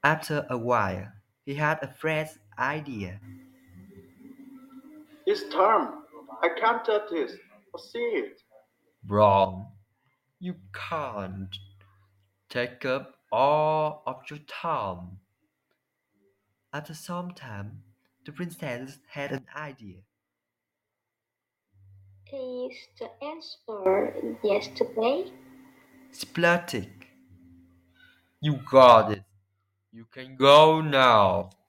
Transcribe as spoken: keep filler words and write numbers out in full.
After a while, he had a fresh idea. It's time. I can't touch this or see it. Wrong. You can't take up all of your time. After some time, the princess had an idea. Is the answer yesterday? Spluttered. You got it. You can go now.